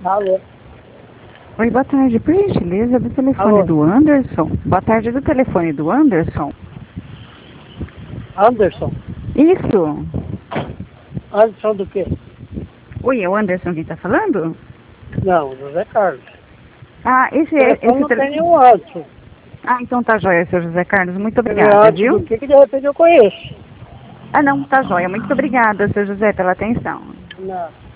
Alô? Oi, boa tarde. Por gentileza, do telefone Alô? do Anderson. Boa tarde, do telefone do Anderson. Anderson? Isso. Anderson do quê? Oi, é o Anderson quem tá falando? Não, José Carlos. Ah, O telefone esse não tem telefone. nenhum Anderson. Ah, então tá jóia, seu José Carlos. Muito Quer ver obrigada, Anderson do viu? que de repente eu conheço. Ah, não, tá jóia. Muito obrigada, seu José, pela atenção. Não.